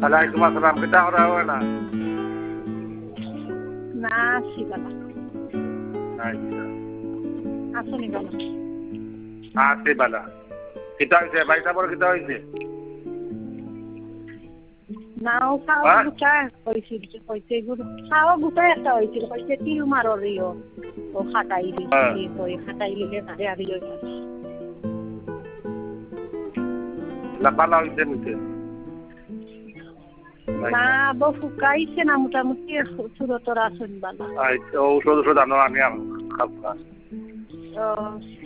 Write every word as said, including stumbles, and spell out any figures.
ওয়ালাইকুম আসসালাম কিতা করা হয় না না আসি বাবা আচ্ছা আসনি বাবা আসি বালা কিতা হইছে বাইসা পর কিতা হইছে নাও খাওয়া গুটা হয়েছিল কইছে খাওয়া গুটা একটা হয়েছিল কইছে তিল মারো রিও ও খাটাই দিছি ওই খাটাই লিলে তারে আর ইয়ে না বালা হইছে নিতে না বউ ফুকাইছে না মোটামুটি সুরতর আসন বালা আচ্ছা ঔষধ ওষুধ আনো আমি খাবো ও